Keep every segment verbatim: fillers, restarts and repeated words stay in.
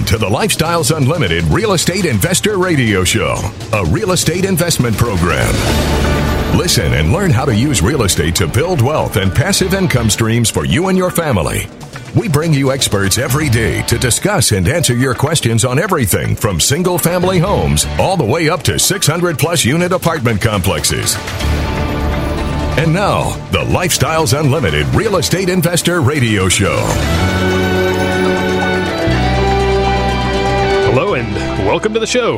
Welcome to the Lifestyles Unlimited Real Estate Investor Radio Show, a real estate investment program. Listen and learn how to use real estate to build wealth and passive income streams for you and your family. We bring you experts every day to discuss and answer your questions on everything from single-family homes all the way up to six hundred plus unit apartment complexes. And now, the Lifestyles Unlimited Real Estate Investor Radio Show. Hello and welcome to the show.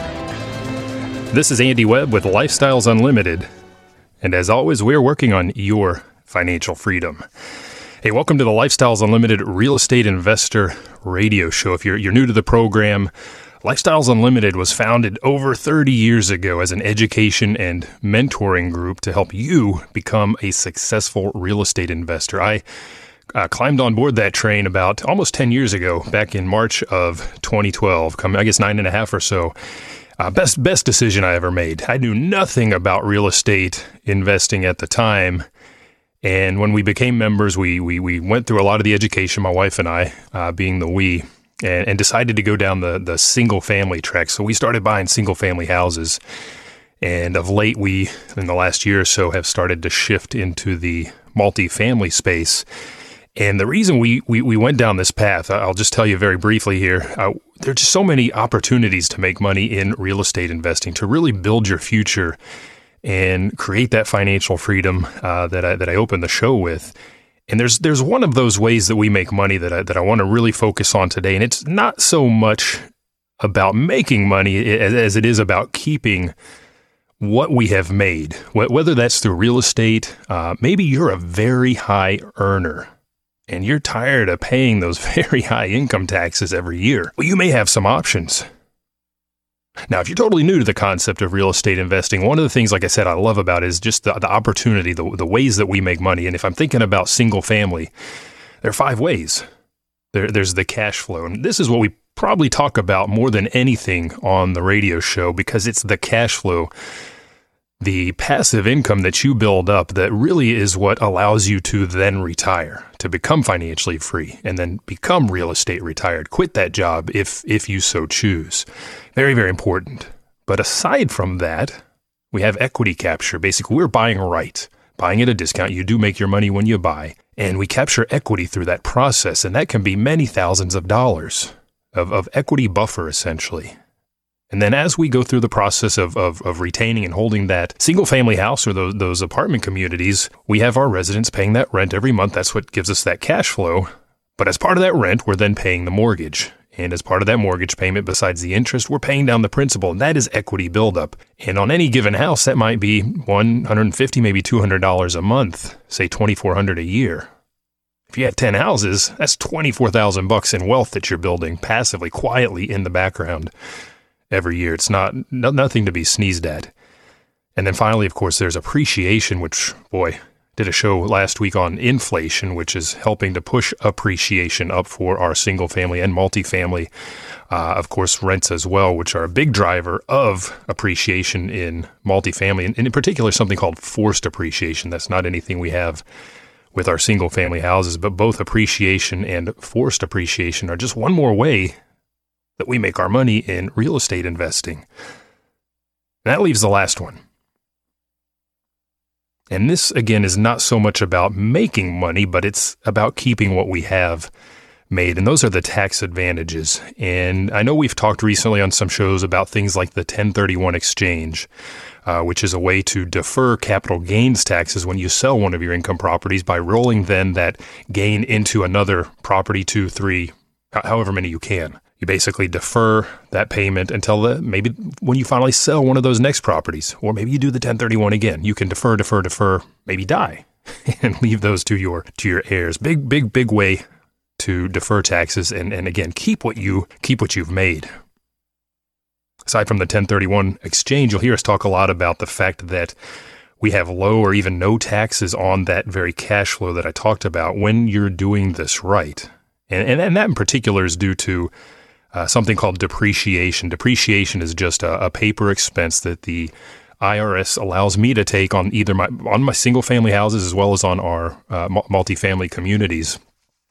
This is Andy Webb with Lifestyles Unlimited. And as always, we're working on your financial freedom. Hey, welcome to the Lifestyles Unlimited Real Estate Investor Radio Show. If you're, you're new to the program, Lifestyles Unlimited was founded over thirty years ago as an education and mentoring group to help you become a successful real estate investor. I uh, climbed on board that train about almost ten years ago, back in March of twenty twelve, come, I guess nine and a half or so. Uh, best best decision I ever made. I knew nothing about real estate investing at the time. And when we became members, we we we went through a lot of the education, my wife and I, uh, being the we, and, and decided to go down the, the single-family track. So we started buying single-family houses. And of late, we, in the last year or so, have started to shift into the multifamily space. And the reason we, we, we went down this path, I'll just tell you very briefly here, uh, there are just so many opportunities to make money in real estate investing, to really build your future and create that financial freedom uh, that I that I opened the show with. And there's there's one of those ways that we make money that I, that I want to really focus on today. And it's not so much about making money as, as it is about keeping what we have made, whether that's through real estate. Uh, maybe you're a very high earner and you're tired of paying those very high income taxes every year. Well, you may have some options. Now, if you're totally new to the concept of real estate investing, one of the things, like I said, I love about it is just the, the opportunity, the, the ways that we make money. And if I'm thinking about single family, there are five ways. There, there's the cash flow. And this is what we probably talk about more than anything on the radio show, because it's the cash flow, the passive income that you build up that really is what allows you to then retire, to become financially free, and then become real estate retired. Quit that job if if you so choose. Very, very important. But aside from that, we have equity capture. Basically, we're buying right, buying at a discount. You do make your money when you buy, and we capture equity through that process, and that can be many thousands of dollars of, of equity buffer, essentially. And then as we go through the process of, of, of retaining and holding that single-family house or those, those apartment communities, we have our residents paying that rent every month. That's what gives us that cash flow. But as part of that rent, we're then paying the mortgage. And as part of that mortgage payment, besides the interest, we're paying down the principal. And that is equity buildup. And on any given house, that might be one hundred fifty dollars, maybe two hundred dollars a month, say twenty-four hundred dollars a year. If you had ten houses, that's twenty-four thousand bucks in wealth that you're building passively, quietly in the background every year. It's not no, nothing to be sneezed at. And then finally, of course, there's appreciation, which, boy, did a show last week on inflation, which is helping to push appreciation up for our single family and multifamily. Uh, of course, rents as well, which are a big driver of appreciation in multifamily, and in particular, something called forced appreciation. That's not anything we have with our single family houses, but both appreciation and forced appreciation are just one more way that we make our money in real estate investing. And that leaves the last one. And this, again, is not so much about making money, but it's about keeping what we have made. And those are the tax advantages. And I know we've talked recently on some shows about things like the ten thirty-one exchange, uh, which is a way to defer capital gains taxes when you sell one of your income properties by rolling then that gain into another property, two, three, however many you can. You basically defer that payment until the, maybe when you finally sell one of those next properties, or maybe you do the ten thirty-one again. You can defer, defer, defer, maybe die, and leave those to your to your heirs. Big, big, big way to defer taxes, and, and again, keep what you keep what you've made. Aside from the ten thirty-one exchange, you'll hear us talk a lot about the fact that we have low or even no taxes on that very cash flow that I talked about when you're doing this right. And and, and that in particular is due to Uh, something called depreciation. Depreciation is just a, a paper expense that the I R S allows me to take on either my on my single family houses as well as on our uh, multifamily communities.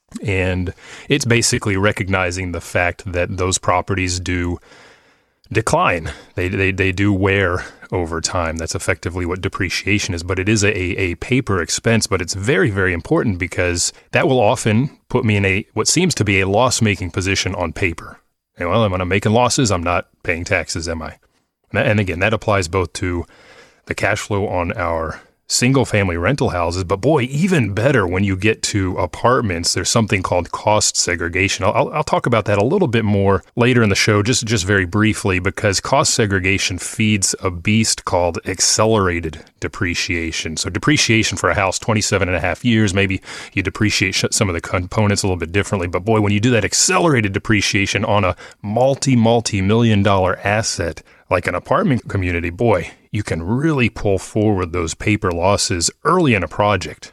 And it's basically recognizing the fact that those properties do decline. They, they they do wear over time. That's effectively what depreciation is. But it is a, a paper expense, but it's very, very important because that will often put me in a what seems to be a loss-making position on paper. And well, when I'm making losses, I'm not paying taxes, am I? And again, that applies both to the cash flow on our single-family rental houses, but boy, even better when you get to apartments. There's something called cost segregation. I'll, I'll talk about that a little bit more later in the show, just, just very briefly, because cost segregation feeds a beast called accelerated depreciation. So depreciation for a house, twenty-seven and a half years, maybe you depreciate some of the components a little bit differently, but boy, when you do that accelerated depreciation on a multi, multi-million dollar asset, like an apartment community, boy, you can really pull forward those paper losses early in a project.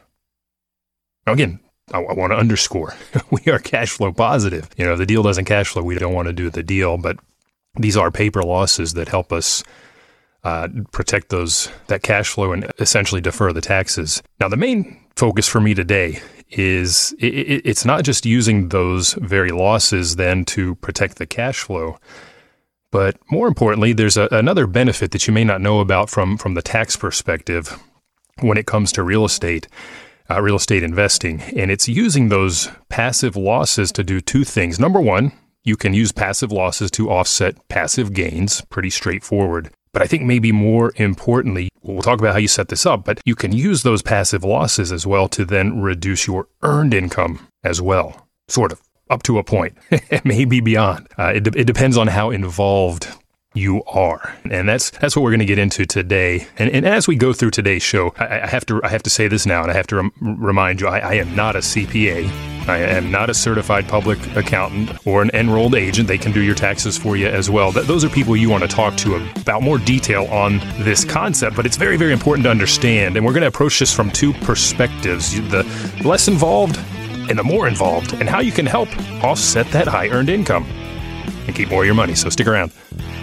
Now, again, I, I want to underscore, we are cash flow positive. You know, if the deal doesn't cash flow, we don't want to do the deal, but these are paper losses that help us uh, protect those that cash flow and essentially defer the taxes. Now, the main focus for me today is it, it, it's not just using those very losses then to protect the cash flow, but more importantly, there's a, another benefit that you may not know about from, from the tax perspective when it comes to real estate, uh, real estate investing. And it's using those passive losses to do two things. Number one, you can use passive losses to offset passive gains, pretty straightforward. But I think maybe more importantly, we'll talk about how you set this up, but you can use those passive losses as well to then reduce your earned income as well, sort of. Up to a point, maybe beyond. Uh, it, de- it depends on how involved you are, and that's that's what we're going to get into today. And, and as we go through today's show, I, I have to I have to say this now, and I have to rem- remind you, I, I am not a C P A. I am not a certified public accountant or an enrolled agent. They can do your taxes for you as well. Th- those are people you want to talk to about more detail on this concept, but it's very, very important to understand. And we're going to approach this from two perspectives: the less involved and the more involved, and how you can help offset that high earned income and keep more of your money. So stick around.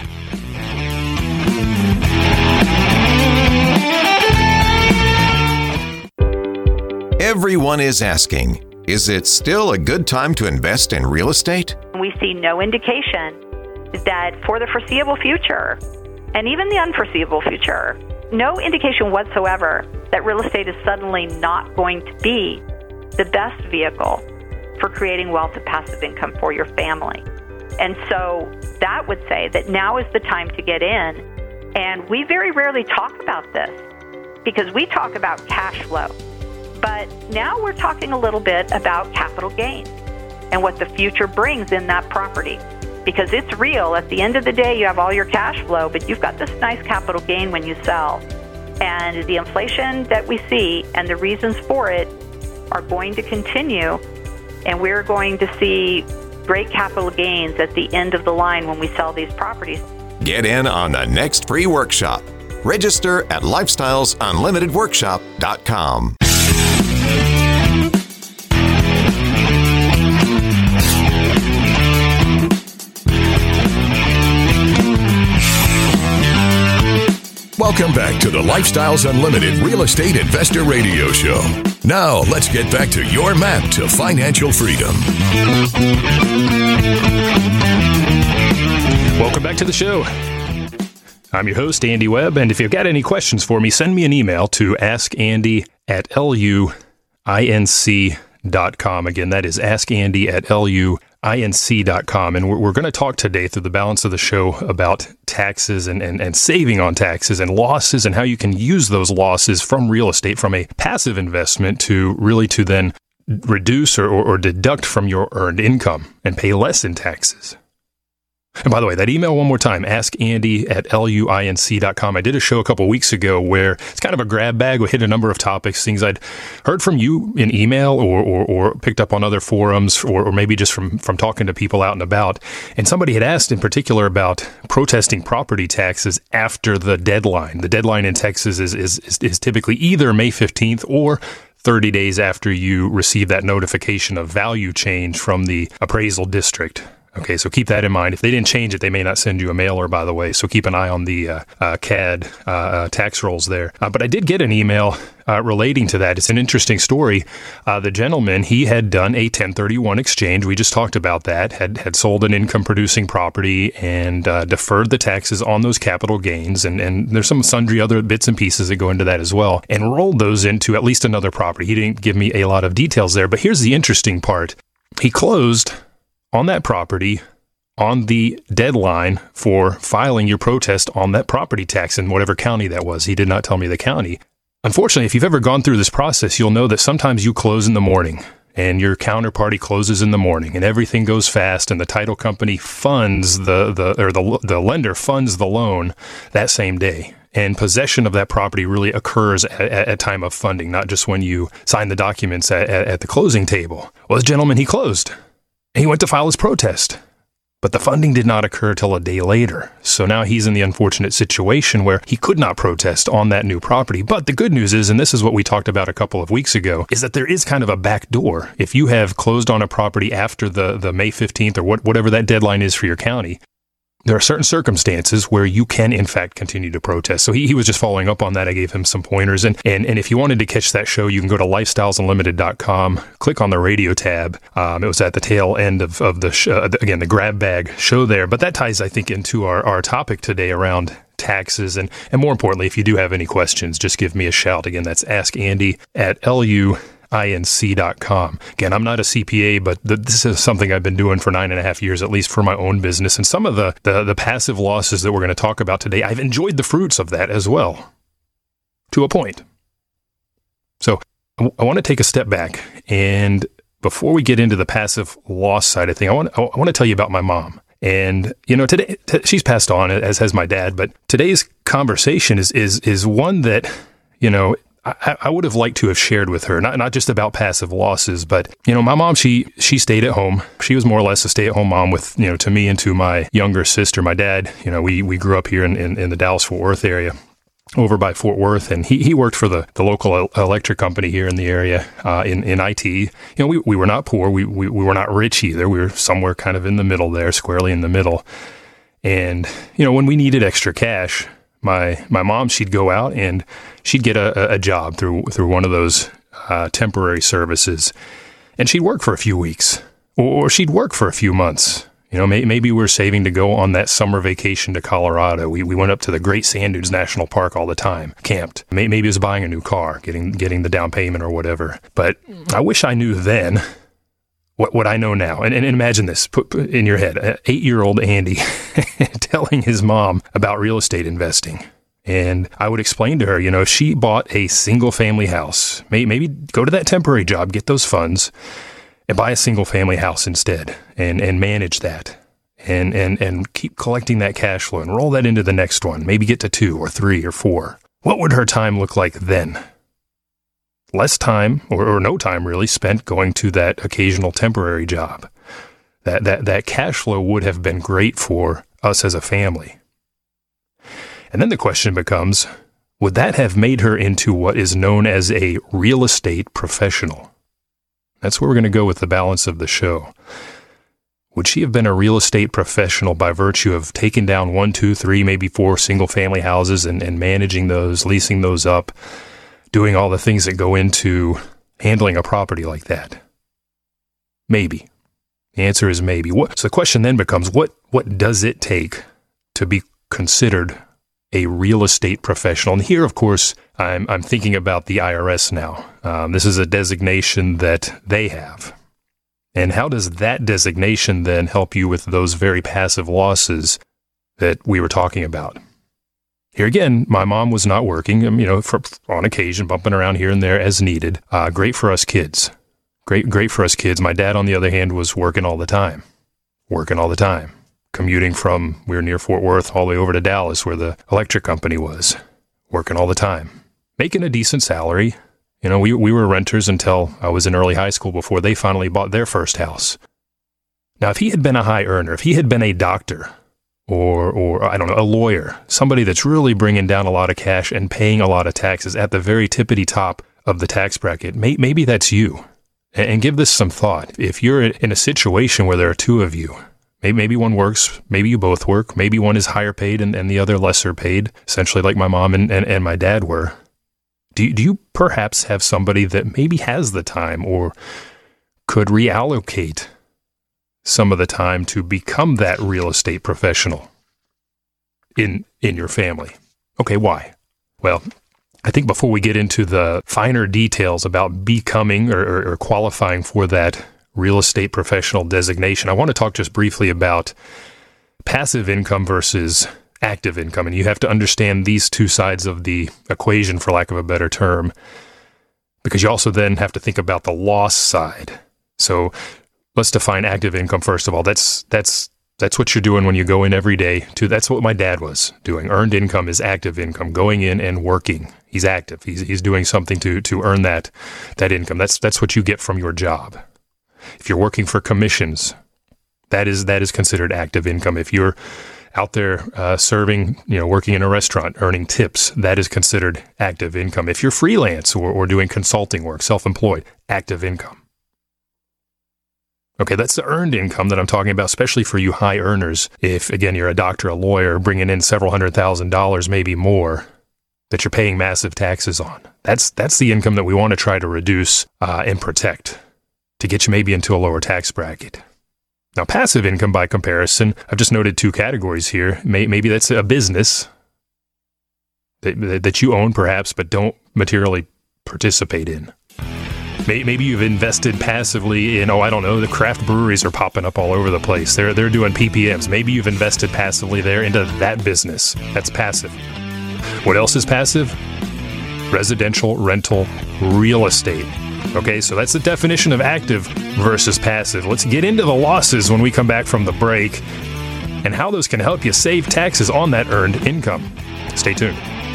Everyone is asking, is it still a good time to invest in real estate? We see no indication that for the foreseeable future, and even the unforeseeable future, no indication whatsoever that real estate is suddenly not going to be the best vehicle for creating wealth and passive income for your family. And so that would say that now is the time to get in. And we very rarely talk about this because we talk about cash flow. But now we're talking a little bit about capital gains and what the future brings in that property. Because it's real. At the end of the day, you have all your cash flow, but you've got this nice capital gain when you sell. And the inflation that we see and the reasons for it are going to continue, and we're going to see great capital gains at the end of the line when we sell these properties. Get in on the next free workshop. Register at lifestyles unlimited workshop dot com. Welcome back to the Lifestyles Unlimited Real Estate Investor Radio Show. Now, let's get back to your map to financial freedom. Welcome back to the show. I'm your host, Andy Webb, and if you've got any questions for me, send me an email to askandy at luinc dot com. Again, that is askandy at luinc dot com. And we're, we're going to talk today through the balance of the show about taxes and, and, and saving on taxes and losses and how you can use those losses from real estate, from a passive investment to really to then reduce or, or, or deduct from your earned income and pay less in taxes. And by the way, that email one more time, askandy at luinc dot com. I did a show a couple weeks ago where it's kind of a grab bag. We hit a number of topics, things I'd heard from you in email or or, or picked up on other forums or, or maybe just from, from talking to people out and about. And somebody had asked in particular about protesting property taxes after the deadline. The deadline in Texas is is, is, is typically either May fifteenth or thirty days after you receive that notification of value change from the appraisal district. Okay, so keep that in mind. If they didn't change it, they may not send you a mailer, by the way. So keep an eye on the uh, uh, C A D uh, uh, tax rolls there. Uh, but I did get an email uh, relating to that. It's an interesting story. Uh, the gentleman, he had done a ten thirty-one exchange. We just talked about that. Had had sold an income-producing property and uh, deferred the taxes on those capital gains. And, and there's some sundry other bits and pieces that go into that as well. And rolled those into at least another property. He didn't give me a lot of details there. But here's the interesting part. He closed on that property on the deadline for filing your protest on that property tax in whatever county that was. He did not tell me the county. Unfortunately, if you've ever gone through this process, you'll know that sometimes you close in the morning and your counterparty closes in the morning and everything goes fast and the title company funds the, the or the, the lender funds the loan that same day. And possession of that property really occurs at, at, at time of funding, not just when you sign the documents at, at, at the closing table. Well, this gentleman, he closed. He went to file his protest, but the funding did not occur till a day later. So now he's in the unfortunate situation where he could not protest on that new property. But the good news is, and this is what we talked about a couple of weeks ago, is that there is kind of a back door. If you have closed on a property after the, the May fifteenth or what, whatever that deadline is for your county, there are certain circumstances where you can, in fact, continue to protest. So he, he was just following up on that. I gave him some pointers. And, and, and if you wanted to catch that show, you can go to lifestyles unlimited dot com, click on the radio tab. Um, it was at the tail end of, of the, sh- uh, again, the grab bag show there. But that ties, I think, into our, our topic today around taxes. And, and more importantly, if you do have any questions, just give me a shout. Again, that's Ask Andy at L U inc dot com. Again, I'm not a C P A, but th- this is something I've been doing for nine and a half years, at least for my own business. And some of the, the, the passive losses that we're going to talk about today, I've enjoyed the fruits of that as well, to a point. So I, w- I want to take a step back. And before we get into the passive loss side of things, I want, I want to tell you about my mom. And, you know, today, t- she's passed on, as has my dad, but today's conversation is, is, is one that, you know, I, I would have liked to have shared with her, not not just about passive losses, but, you know, my mom, she she stayed at home. She was more or less a stay-at-home mom with, you know, to me and to my younger sister. My dad, you know, we, we grew up here in, in, in the Dallas-Fort Worth area, over by Fort Worth, and he, he worked for the, the local electric company here in the area uh, in, in I T. You know, we, we were not poor. We, we, we were not rich either. We were somewhere kind of in the middle there, squarely in the middle. And, you know, when we needed extra cash, My my mom, she'd go out and she'd get a, a job through through one of those uh, temporary services, and she'd work for a few weeks, or, or she'd work for a few months. You know, may, maybe we were saving to go on that summer vacation to Colorado. We we went up to the Great Sand Dunes National Park all the time, camped. Maybe, maybe it was buying a new car, getting getting the down payment or whatever. But I wish I knew then what what I know now. And, and imagine this, put, put in your head, eight-year-old Andy telling his mom about real estate investing. And I would explain to her, you know, if she bought a single-family house, may, maybe go to that temporary job, get those funds, and buy a single-family house instead, and, and manage that, and, and, and keep collecting that cash flow, and roll that into the next one, maybe get to two or three or four. What would her time look like then? Less time, or, or no time really, spent going to that occasional temporary job. That, that, that cash flow would have been great for us as a family. And then the question becomes, would that have made her into what is known as a real estate professional? That's where we're going to go with the balance of the show. Would she have been a real estate professional by virtue of taking down one, two, three, maybe four single-family houses and, and managing those, leasing those up, doing all the things that go into handling a property like that? Maybe. The answer is maybe. What, so the question then becomes, what, what does it take to be considered a real estate professional? And here, of course, I'm, I'm thinking about the I R S now. Um, this is a designation that they have. And how does that designation then help you with those very passive losses that we were talking about? Here again, my mom was not working, you know, for, on occasion, bumping around here and there as needed. Uh, great for us kids. Great, great for us kids. My dad, on the other hand, was working all the time. Working all the time. Commuting from, we were near Fort Worth, all the way over to Dallas, where the electric company was. Working all the time. Making a decent salary. You know, we we were renters until I was in early high school before they finally bought their first house. Now, if he had been a high earner, if he had been a doctor, or, or I don't know, a lawyer, somebody that's really bringing down a lot of cash and paying a lot of taxes at the very tippity top of the tax bracket, may, maybe that's you. And give this some thought. If you're in a situation where there are two of you, Maybe, maybe one works, maybe you both work, maybe one is higher paid and, and the other lesser paid, essentially like my mom and, and, and my dad were. Do you, do you perhaps have somebody that maybe has the time or could reallocate some of the time to become that real estate professional in in your family? Okay, why? Well, I think before we get into the finer details about becoming or, or, or qualifying for that real estate professional designation, I want to talk just briefly about passive income versus active income. And you have to understand these two sides of the equation, for lack of a better term, because you also then have to think about the loss side. So let's define active income first of all. That's that's that's what you're doing when you go in every day. To that's what my dad was doing. Earned income is active income, going in and working. He's active. He's he's doing something to to earn that that income. That's that's what you get from your job. If you're working for commissions, that is that is considered active income. If you're out there uh, serving, you know, working in a restaurant, earning tips, that is considered active income. If you're freelance or, or doing consulting work, self-employed, active income. Okay, that's the earned income that I'm talking about, especially for you high earners. If, again, you're a doctor, a lawyer, bringing in several hundred thousand dollars, maybe more, that you're paying massive taxes on. That's that's the income that we want to try to reduce uh, and protect to get you maybe into a lower tax bracket. Now, passive income, by comparison, I've just noted two categories here. Maybe that's a business that, that you own, perhaps, but don't materially participate in. Maybe you've invested passively in, oh, I don't know, the craft breweries are popping up all over the place. They're, they're doing P P Ms. Maybe you've invested passively there into that business. That's passive. What else is passive? Residential rental real estate. Okay, so that's the definition of active versus passive. Let's get into the losses when we come back from the break and how those can help you save taxes on that earned income. Stay tuned.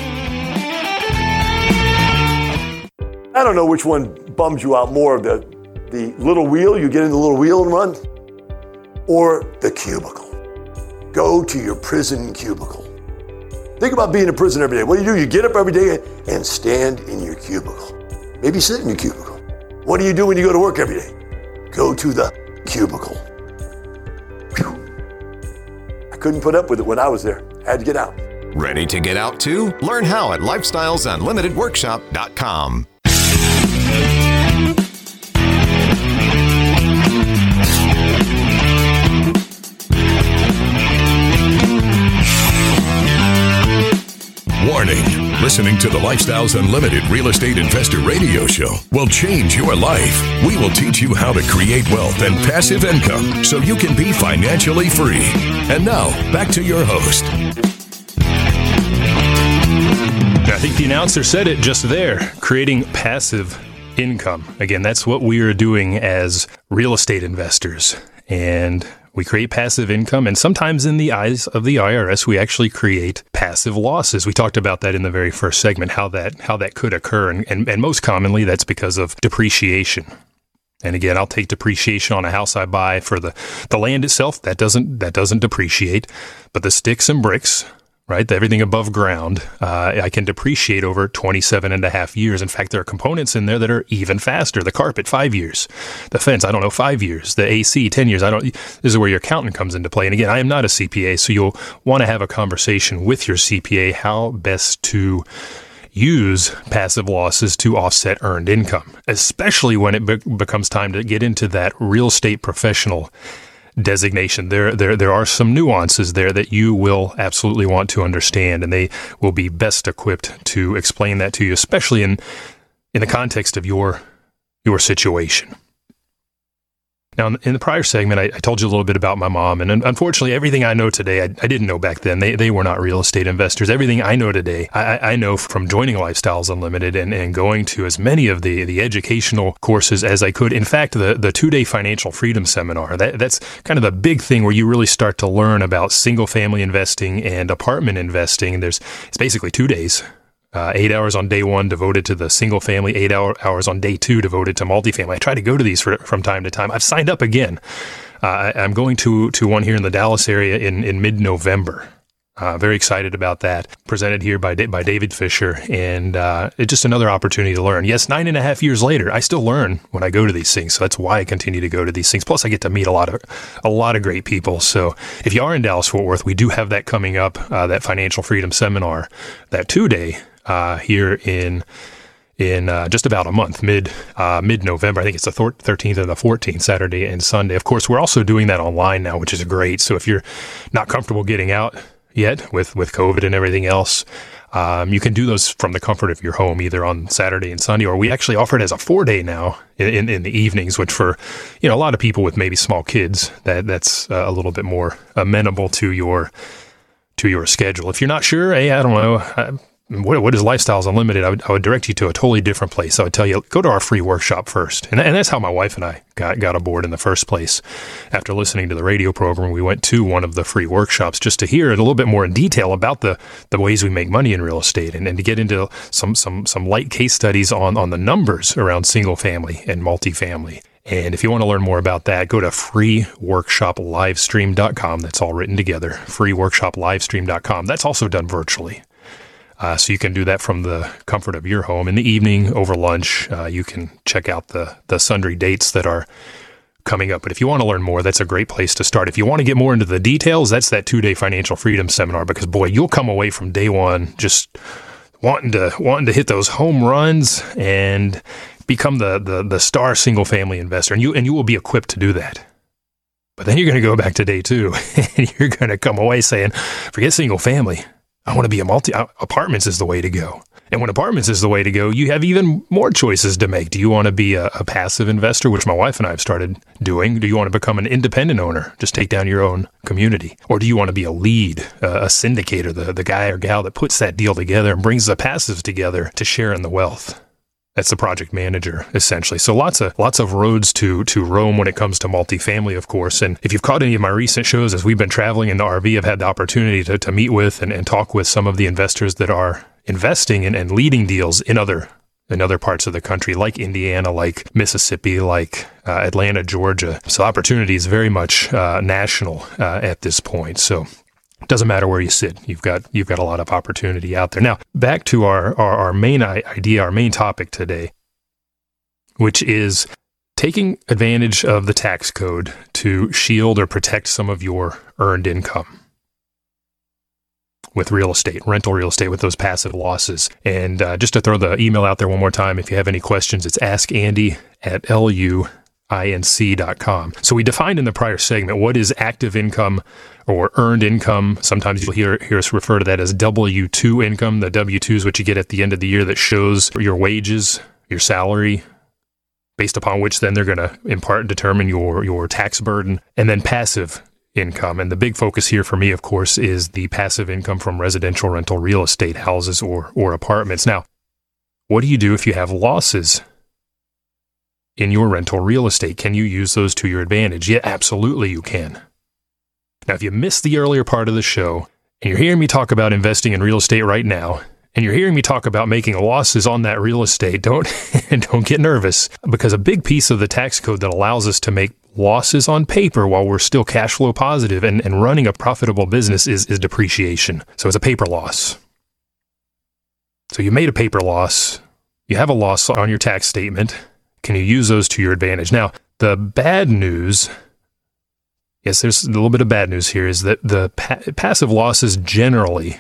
I don't know which one bums you out more, the, the little wheel, you get in the little wheel and run, or the cubicle. Go to your prison cubicle. Think about being in prison every day. What do you do? You get up every day and stand in your cubicle. Maybe sit in your cubicle. What do you do when you go to work every day? Go to the cubicle. Whew. I couldn't put up with it when I was there. I had to get out. Ready to get out too? Learn how at lifestyles unlimited workshop dot com. Warning, listening to the Lifestyles Unlimited Real Estate Investor Radio Show will change your life. We will teach you how to create wealth and passive income so you can be financially free. And now, back to your host. I think the announcer said it just there, creating passive income. Again, that's what we are doing as real estate investors. And we create passive income, and sometimes in the eyes of the I R S, we actually create passive losses. We talked about that in the very first segment, how that how that could occur, and, and, and most commonly, that's because of depreciation. And again, I'll take depreciation on a house I buy for the, the land itself. That doesn't that doesn't depreciate, but the sticks and bricks, right? Everything above ground, uh, I can depreciate over twenty-seven and a half years. In fact, there are components in there that are even faster. The carpet, five years. The fence, I don't know, five years. The A C, ten years. I don't. This is where your accountant comes into play. And again, I am not a C P A, so you'll want to have a conversation with your C P A how best to use passive losses to offset earned income, especially when it be- becomes time to get into that real estate professional designation. There, there, there are some nuances there that you will absolutely want to understand, and they will be best equipped to explain that to you, especially in, in the context of your, your situation. Now, in the prior segment, I, I told you a little bit about my mom, and unfortunately, everything I know today, I, I didn't know back then. They they were not real estate investors. Everything I know today, I, I know from joining Lifestyles Unlimited and, and going to as many of the, the educational courses as I could. In fact, the, the two-day financial freedom seminar, that that's kind of the big thing where you really start to learn about single-family investing and apartment investing. And there's it's basically two days. Uh, eight hours on day one devoted to the single family, eight hour, hours on day two devoted to multifamily. I try to go to these for, from time to time. I've signed up again. Uh, I, I'm going to, to one here in the Dallas area in, in mid-November. Uh, very excited about that. Presented here by by David Fisher, and uh, it's just another opportunity to learn. Yes, nine and a half years later, I still learn when I go to these things, so that's why I continue to go to these things. Plus, I get to meet a lot of a lot of great people. So, if you are in Dallas-Fort Worth, we do have that coming up, uh, that Financial Freedom Seminar, that two day uh, here in. in uh, just about a month, mid uh, mid-November. I think it's the thirteenth and the fourteenth, Saturday and Sunday. Of course, we're also doing that online now, which is great. So if you're not comfortable getting out yet with, with COVID and everything else, um, you can do those from the comfort of your home, either on Saturday and Sunday, or we actually offer it as a four-day now in, in, in the evenings, which for, you know, a lot of people with maybe small kids, that that's uh, a little bit more amenable to your to your schedule. If you're not sure, hey, I don't know, I, What, what is Lifestyles Unlimited? I would, I would direct you to a totally different place. I would tell you, go to our free workshop first. And, and that's how my wife and I got, got aboard in the first place. After listening to the radio program, we went to one of the free workshops just to hear it a little bit more in detail about the, the ways we make money in real estate, and, and to get into some, some, some light case studies on, on the numbers around single family and multifamily. And if you want to learn more about that, go to free workshop livestream dot com. That's all written together, free workshop livestream dot com. That's also done virtually. Uh, so you can do that from the comfort of your home. In the evening, over lunch, uh, you can check out the, the sundry dates that are coming up. But if you want to learn more, that's a great place to start. If you want to get more into the details, that's that two-day Financial Freedom Seminar, because, boy, you'll come away from day one just wanting to wanting to hit those home runs and become the, the, the star single-family investor. And you, and you will be equipped to do that. But then you're going to go back to day two, and you're going to come away saying, forget single-family. I want to be a multi, apartments is the way to go. And when apartments is the way to go, you have even more choices to make. Do you want to be a, a passive investor, which my wife and I have started doing? Do you want to become an independent owner, just take down your own community? Or do you want to be a lead, uh, a syndicator, the, the guy or gal that puts that deal together and brings the passives together to share in the wealth? That's the project manager, essentially. So lots of lots of roads to to roam when it comes to multifamily, of course. And if you've caught any of my recent shows, as we've been traveling in the R V, I've had the opportunity to, to meet with and, and talk with some of the investors that are investing and, and leading deals in other in other parts of the country, like Indiana, like Mississippi, like uh, Atlanta, Georgia. So opportunity is very much uh, national uh, at this point. So doesn't matter where you sit. You've got you've got a lot of opportunity out there. Now, back to our, our, our main idea, our main topic today, which is taking advantage of the tax code to shield or protect some of your earned income with real estate, rental real estate, with those passive losses. And uh, just to throw the email out there one more time, if you have any questions, it's ask Andy at L U I N C dot com. So we defined in the prior segment what is active income or earned income. Sometimes you'll hear, hear us refer to that as W two income. The W two is what you get at the end of the year that shows your wages, your salary, based upon which then they're going to in part determine your, your tax burden. And then passive income. And the big focus here for me, of course, is the passive income from residential rental real estate, houses or or apartments. Now, what do you do if you have losses in your rental real estate? Can you use those to your advantage? Yeah, absolutely you can. Now, if you missed the earlier part of the show, and you're hearing me talk about investing in real estate right now, and you're hearing me talk about making losses on that real estate, don't don't get nervous, because a big piece of the tax code that allows us to make losses on paper while we're still cash flow positive and, and running a profitable business is, is depreciation. So it's a paper loss. So you made a paper loss. You have a loss on your tax statement. Can you use those to your advantage? Now, the bad news, yes, there's a little bit of bad news here, is that the pa- passive losses generally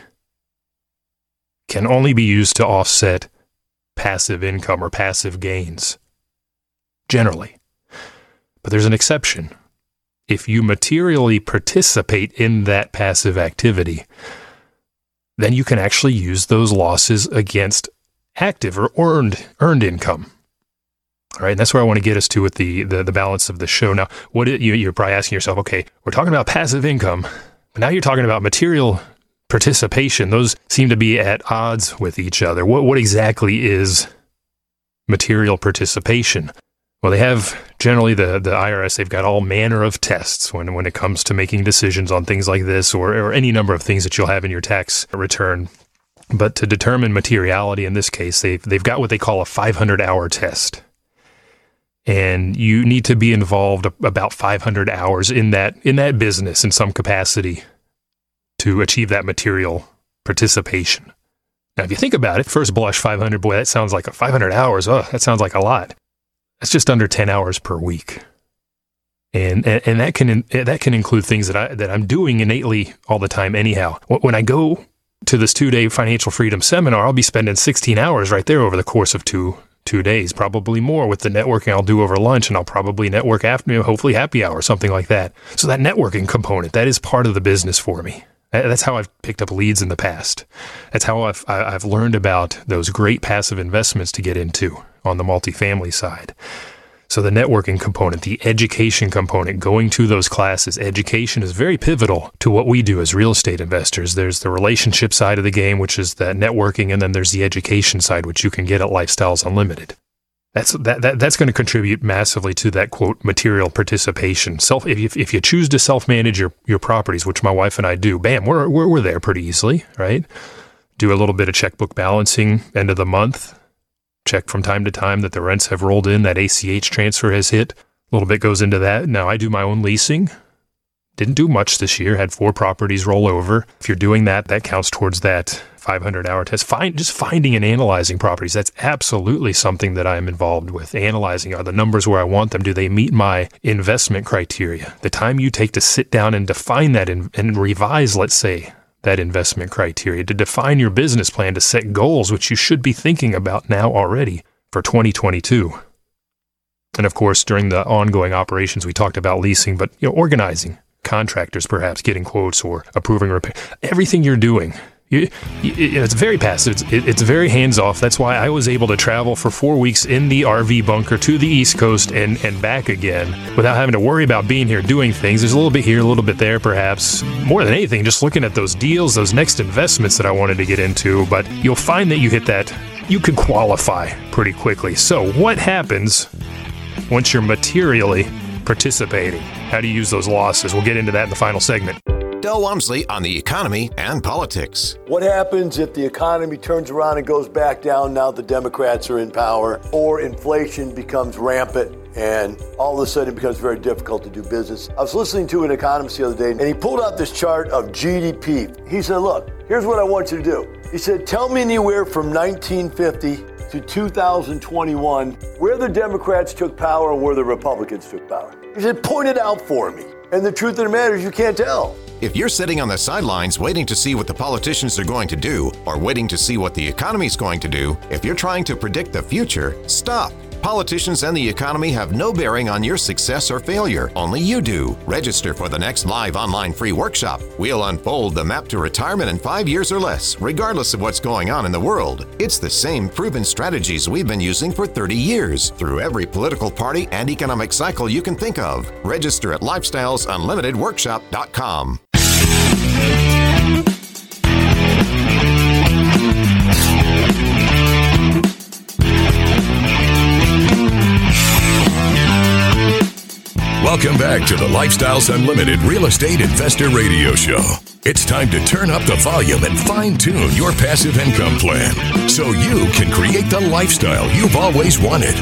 can only be used to offset passive income or passive gains. Generally. But there's an exception. If you materially participate in that passive activity, then you can actually use those losses against active or earned earned income. All right, and that's where I want to get us to with the the, the balance of the show. Now, what it, you, you're probably asking yourself, okay, we're talking about passive income, but now you're talking about material participation. Those seem to be at odds with each other. What what exactly is material participation? Well, they have generally the, the I R S, they've got all manner of tests when, when it comes to making decisions on things like this or, or any number of things that you'll have in your tax return. But to determine materiality in this case, they've, they've got what they call a five hundred hour test. And you need to be involved about five hundred hours in that in that business in some capacity to achieve that material participation. Now, if you think about it, first blush, five hundred, boy, that sounds like a five hundred hours. Oh, that sounds like a lot. That's just under ten hours per week. And, and and that can that can include things that I that I'm doing innately all the time anyhow. When I go to this two-day financial freedom seminar, I'll be spending sixteen hours right there over the course of two two days, probably more with the networking I'll do over lunch, and I'll probably network after, you know, hopefully happy hour, something like that. So that networking component, that is part of the business for me. That's how I've picked up leads in the past. That's how I've I've learned about those great passive investments to get into on the multifamily side. So the networking component, the education component, going to those classes, education is very pivotal to what we do as real estate investors. There's the relationship side of the game, which is the networking, and then there's the education side, which you can get at Lifestyles Unlimited. That's that, that that's going to contribute massively to that, quote, material participation. Self, if you, if you choose to self-manage your, your properties, which my wife and I do, bam, we're, we're we're there pretty easily, right? Do a little bit of checkbook balancing end of the month. Check from time to time that the rents have rolled in, that A C H transfer has hit. A little bit goes into that. Now, I do my own leasing. Didn't do much this year. Had four properties roll over. If you're doing that, that counts towards that five hundred hour test. Find, just finding and analyzing properties, that's absolutely something that I'm involved with. Analyzing, are the numbers where I want them? Do they meet my investment criteria? The time you take to sit down and define that and, and revise, let's say, that investment criteria, to define your business plan, to set goals, which you should be thinking about now already for twenty twenty-two. And of course, during the ongoing operations, we talked about leasing, but you know, organizing contractors, perhaps getting quotes or approving repair. Everything you're doing, you, you, it's very passive. It's, it, it's very hands-off. That's why I was able to travel for four weeks in the R V bunker to the East Coast and, and back again without having to worry about being here doing things. There's a little bit here, a little bit there, perhaps. More than anything, just looking at those deals, those next investments that I wanted to get into. But you'll find that you hit that, you can qualify pretty quickly. So what happens once you're materially participating? How do you use those losses? We'll get into that in the final segment. Del Walmsley on the economy and politics. What happens if the economy turns around and goes back down now the Democrats are in power, or inflation becomes rampant and all of a sudden it becomes very difficult to do business? I was listening to an economist the other day, and he pulled out this chart of G D P. He said, look, here's what I want you to do. He said, tell me anywhere from nineteen fifty to two thousand twenty-one where the Democrats took power and where the Republicans took power. He said, point it out for me. And the truth of the matter is you can't tell. If you're sitting on the sidelines waiting to see what the politicians are going to do, or waiting to see what the economy's going to do, if you're trying to predict the future, stop. Politicians and the economy have no bearing on your success or failure. Only you do. Register for the next live online free workshop. We'll unfold the map to retirement in five years or less, regardless of what's going on in the world. It's the same proven strategies we've been using for thirty years, through every political party and economic cycle you can think of. Register at lifestyles unlimited workshop dot com. Welcome back to the Lifestyles Unlimited Real Estate Investor Radio Show. It's time to turn up the volume and fine-tune your passive income plan so you can create the lifestyle you've always wanted.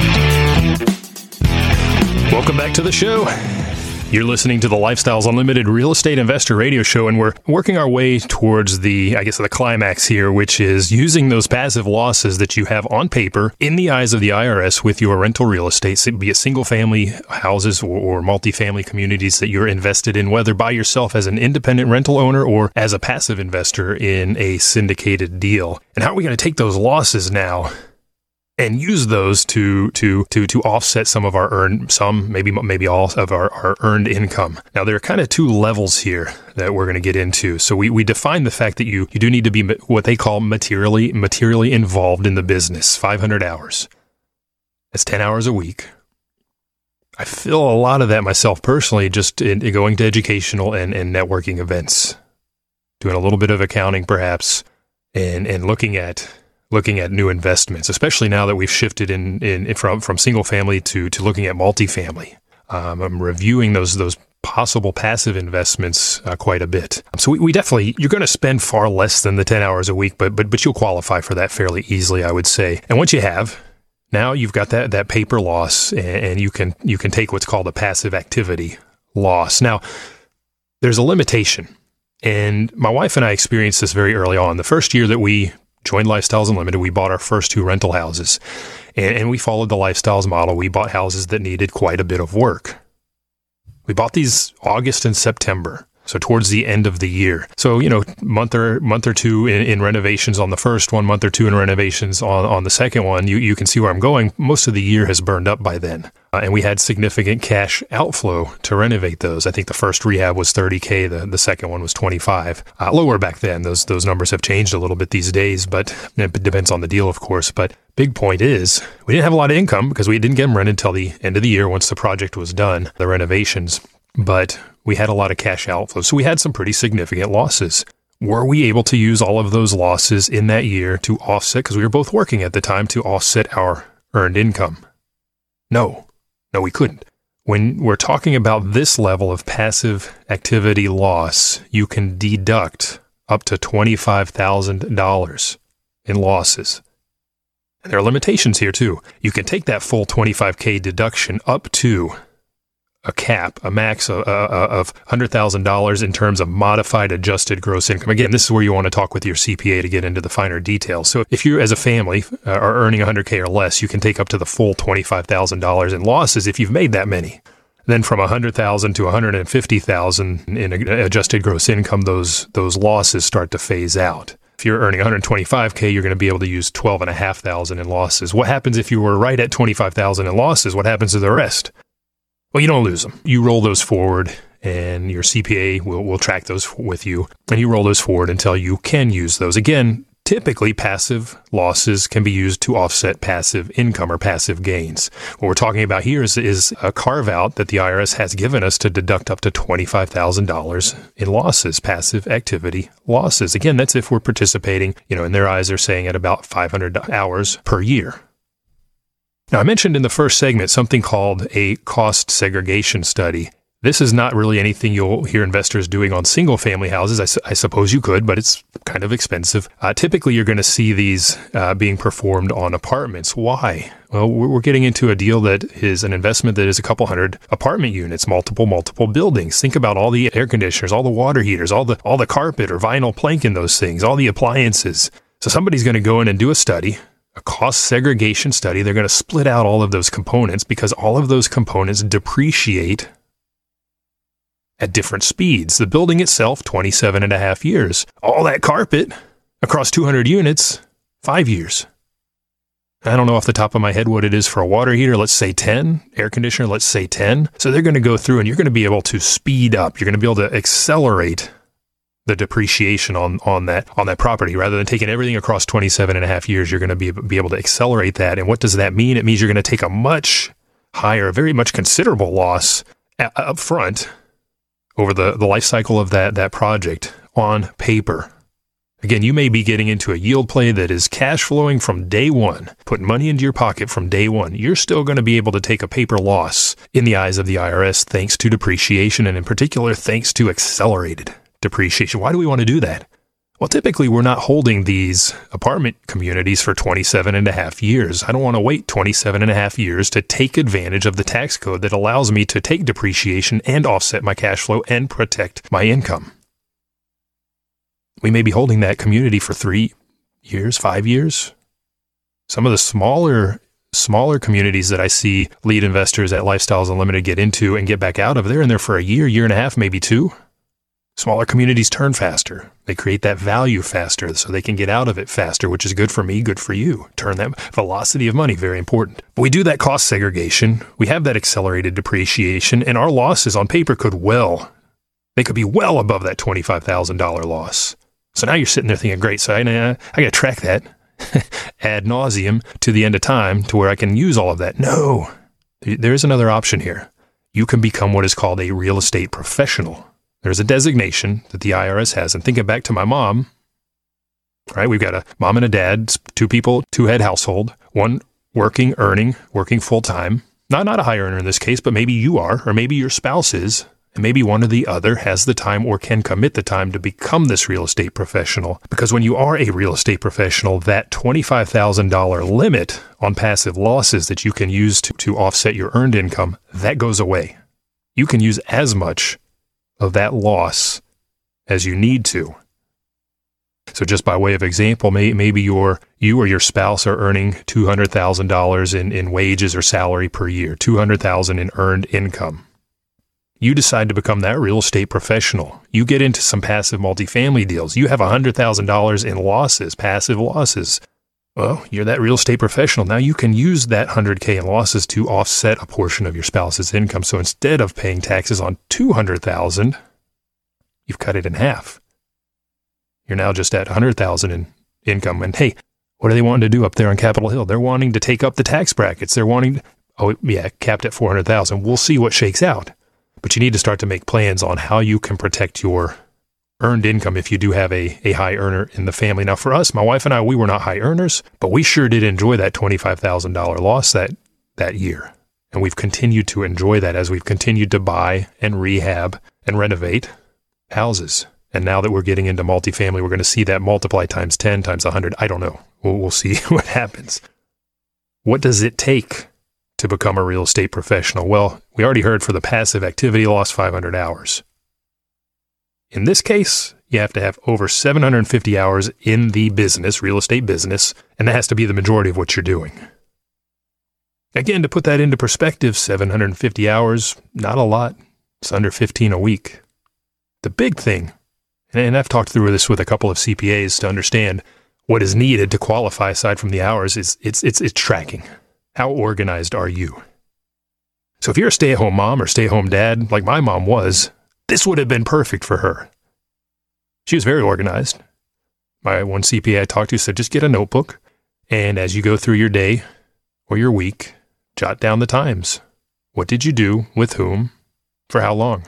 Welcome back to the show. You're listening to the Lifestyles Unlimited Real Estate Investor Radio Show, and we're working our way towards the, I guess, the climax here, which is using those passive losses that you have on paper in the eyes of the I R S with your rental real estate, be it single-family houses or, or multifamily communities that you're invested in, whether by yourself as an independent rental owner or as a passive investor in a syndicated deal. And how are we going to take those losses now and use those to to to to offset some of our earned, some, maybe maybe all of our, our earned income? Now, there are kind of two levels here that we're going to get into. So we, we define the fact that you, you do need to be what they call materially materially involved in the business, five hundred hours. That's ten hours a week. I feel a lot of that myself personally, just in, in going to educational and, and networking events, doing a little bit of accounting perhaps, and, and looking at looking at new investments, especially now that we've shifted in, in from, from single family to, to looking at multifamily. Um, I'm reviewing those, those possible passive investments uh, quite a bit. So we, we definitely, you're going to spend far less than the ten hours a week, but, but, but you'll qualify for that fairly easily, I would say. And once you have, now you've got that, that paper loss, and, and you can, you can take what's called a passive activity loss. Now, there's a limitation. And my wife and I experienced this very early on. The first year that we joined Lifestyles Unlimited, we bought our first two rental houses. And, and we followed the Lifestyles model. We bought houses that needed quite a bit of work. We bought these August and September, so towards the end of the year. So, you know, month or month or two in, in renovations on the first one, month or two in renovations on, on the second one. You, you can see where I'm going. Most of the year has burned up by then. Uh, and we had significant cash outflow to renovate those. I think the first rehab was thirty K. The, the second one was twenty-five. Uh, lower back then. Those, those numbers have changed a little bit these days, but it depends on the deal, of course. But big point is we didn't have a lot of income because we didn't get them rented until the end of the year once the project was done, the renovations. But we had a lot of cash outflow. So we had some pretty significant losses. Were we able to use all of those losses in that year to offset, because we were both working at the time, to offset our earned income? No. No, we couldn't. When we're talking about this level of passive activity loss, you can deduct up to twenty-five thousand dollars in losses. And there are limitations here too. You can take that full twenty-five K deduction up to a cap, a max of, uh, of one hundred thousand dollars in terms of modified adjusted gross income. Again, this is where you want to talk with your C P A to get into the finer details. So if you as a family uh, are earning one hundred K or less, you can take up to the full twenty-five thousand dollars in losses if you've made that many. Then from one hundred thousand dollars to one hundred fifty thousand dollars in adjusted gross income, those those losses start to phase out. If you're earning one hundred twenty-five K, you're going to be able to use twelve thousand five hundred dollars in losses. What happens if you were right at twenty-five thousand dollars in losses? What happens to the rest? Well, you don't lose them. You roll those forward, and your C P A will, will track those with you, and you roll those forward until you can use those. Again, typically passive losses can be used to offset passive income or passive gains. What we're talking about here is, is a carve-out that the I R S has given us to deduct up to twenty-five thousand dollars in losses, passive activity losses. Again, that's if we're participating, you know, in their eyes, they're saying at about five hundred hours per year. Now, I mentioned in the first segment something called a cost segregation study. This is not really anything you'll hear investors doing on single-family houses. I, su- I suppose you could, but it's kind of expensive. Uh, typically, you're going to see these uh, being performed on apartments. Why? Well, we're getting into a deal that is an investment that is a couple hundred apartment units, multiple, multiple buildings. Think about all the air conditioners, all the water heaters, all the all the carpet or vinyl plank in those things, all the appliances. So somebody's going to go in and do a study, a cost segregation study. They're going to split out all of those components because all of those components depreciate at different speeds. The building itself, twenty-seven and a half years. All that carpet across two hundred units, five years. I don't know off the top of my head what it is for a water heater. Let's say ten. Air conditioner, let's say ten. So they're going to go through and you're going to be able to speed up. You're going to be able to accelerate the depreciation on, on that on that property. Rather than taking everything across twenty-seven and a half years, you're going to be, be able to accelerate that. And what does that mean? It means you're going to take a much higher, very much considerable loss a- up front over the, the life cycle of that, that project on paper. Again, you may be getting into a yield play that is cash flowing from day one, putting money into your pocket from day one. You're still going to be able to take a paper loss in the eyes of the I R S thanks to depreciation, and in particular, thanks to accelerated depreciation. Why do we want to do that? Well, typically, we're not holding these apartment communities for twenty-seven and a half years. I don't want to wait twenty-seven and a half years to take advantage of the tax code that allows me to take depreciation and offset my cash flow and protect my income. We may be holding that community for three years, five years. Some of the smaller, smaller communities that I see lead investors at Lifestyles Unlimited get into and get back out of, they're in there for a year, year and a half, maybe two. Smaller communities turn faster. They create that value faster so they can get out of it faster, which is good for me, good for you. Turn that velocity of money, very important. But we do that cost segregation. We have that accelerated depreciation, and our losses on paper could well, they could be well above that twenty-five thousand dollars loss. So now you're sitting there thinking, great, so I, I got to track that ad nauseum to the end of time to where I can use all of that. No, there is another option here. You can become what is called a real estate professional. There's a designation that the I R S has. And thinking back to my mom, right? We've got a mom and a dad, two people, two head household, one working, earning, working full time. Not, not a high earner in this case, but maybe you are, or maybe your spouse is. And maybe one or the other has the time or can commit the time to become this real estate professional. Because when you are a real estate professional, that twenty-five thousand dollars limit on passive losses that you can use to, to offset your earned income, that goes away. You can use as much of that loss as you need to. So just by way of example, may, maybe your, you or your spouse are earning two hundred thousand dollars in, in wages or salary per year, two hundred thousand dollars in earned income. You decide to become that real estate professional. You get into some passive multifamily deals. You have one hundred thousand dollars in losses, passive losses. Well, you're that real estate professional. Now you can use that one hundred K in losses to offset a portion of your spouse's income. So instead of paying taxes on two hundred thousand dollars, you've cut it in half. You're now just at one hundred thousand dollars in income. And hey, what are they wanting to do up there on Capitol Hill? They're wanting to take up the tax brackets. They're wanting, oh yeah, capped at four hundred thousand dollars. We'll see what shakes out. But you need to start to make plans on how you can protect your earned income if you do have a, a high earner in the family. Now for us, my wife and I, we were not high earners, but we sure did enjoy that twenty-five thousand dollars loss that, that year. And we've continued to enjoy that as we've continued to buy and rehab and renovate houses. And now that we're getting into multifamily, we're going to see that multiply times ten, times one hundred. I don't know. We'll, we'll see what happens. What does it take to become a real estate professional? Well, we already heard for the passive activity loss, five hundred hours. In this case, you have to have over seven hundred fifty hours in the business, real estate business, and that has to be the majority of what you're doing. Again, to put that into perspective, seven hundred fifty hours, not a lot. It's under fifteen a week. The big thing, and I've talked through this with a couple of C P As to understand what is needed to qualify aside from the hours, is it's it's it's tracking. How organized are you? So if you're a stay-at-home mom or stay-at-home dad, like my mom was, this would have been perfect for her. She was very organized. My one C P A I talked to said, just get a notebook, and as you go through your day or your week, jot down the times. What did you do, with whom, for how long?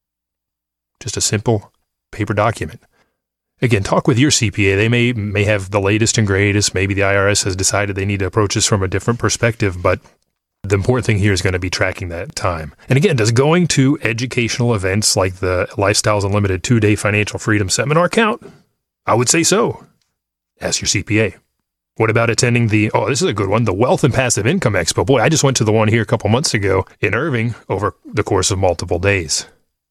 Just a simple paper document. Again, talk with your C P A. They may may have the latest and greatest. Maybe the I R S has decided they need to approach this from a different perspective, but the important thing here is going to be tracking that time. And again, does going to educational events like the Lifestyles Unlimited two-day financial freedom seminar count? I would say so. Ask your C P A. What about attending the, oh, this is a good one, the Wealth and Passive Income Expo? Boy, I just went to the one here a couple months ago in Irving over the course of multiple days.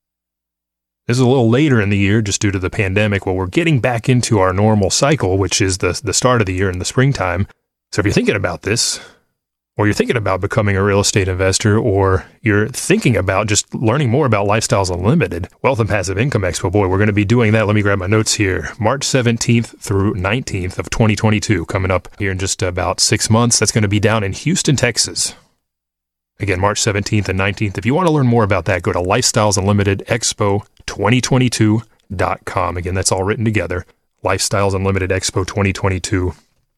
This is a little later in the year just due to the pandemic. Well, we're getting back into our normal cycle, which is the, the start of the year in the springtime. So if you're thinking about this, or you're thinking about becoming a real estate investor, or you're thinking about just learning more about Lifestyles Unlimited, Wealth and Passive Income Expo, boy, we're going to be doing that. Let me grab my notes here. March seventeenth through nineteenth of twenty twenty-two, coming up here in just about six months. That's going to be down in Houston, Texas. Again, March seventeenth and nineteenth. If you want to learn more about that, go to lifestyles unlimited expo twenty twenty-two dot com. Again, that's all written together. lifestyles unlimited expo twenty twenty-two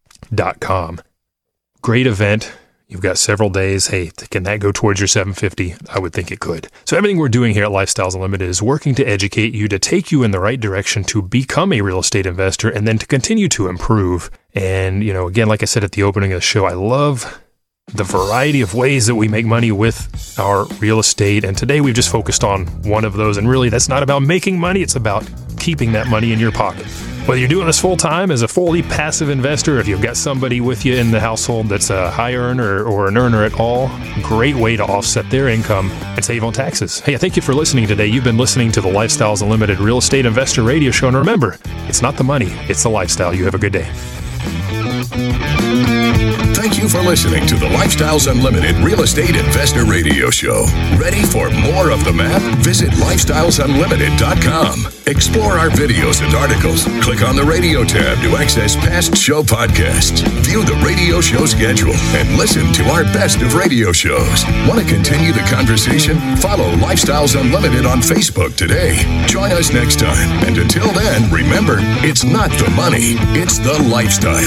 dot com. Great event. You've got several days. Hey, can that go towards your seven hundred fifty? I would think it could. So everything we're doing here at Lifestyles Unlimited is working to educate you, to take you in the right direction, to become a real estate investor, and then to continue to improve. And, you know, again, like I said at the opening of the show, I love the variety of ways that we make money with our real estate. And today we've just focused on one of those. And really, that's not about making money. It's about keeping that money in your pocket. Whether you're doing this full time as a fully passive investor, if you've got somebody with you in the household that's a high earner or an earner at all, great way to offset their income and save on taxes. Hey, thank you for listening today. You've been listening to the Lifestyles Unlimited Real Estate Investor Radio Show. And remember, it's not the money, it's the lifestyle. You have a good day. Thank you for listening to the Lifestyles Unlimited Real Estate Investor Radio Show. Ready for more of the map? Visit lifestyles unlimited dot com. Explore our videos and articles. Click on the radio tab to access past show podcasts. View the radio show schedule and listen to our best of radio shows. Want to continue the conversation? Follow Lifestyles Unlimited on Facebook today. Join us next time. And until then, remember, it's not the money, it's the lifestyle.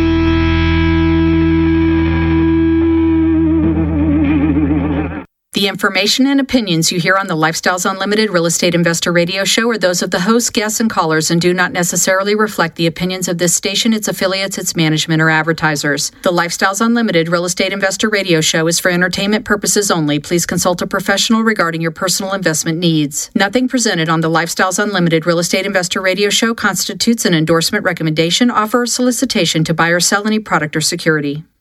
The information and opinions you hear on the Lifestyles Unlimited Real Estate Investor Radio Show are those of the hosts, guests, and callers and do not necessarily reflect the opinions of this station, its affiliates, its management, or advertisers. The Lifestyles Unlimited Real Estate Investor Radio Show is for entertainment purposes only. Please consult a professional regarding your personal investment needs. Nothing presented on the Lifestyles Unlimited Real Estate Investor Radio Show constitutes an endorsement, recommendation, offer, or solicitation to buy or sell any product or security.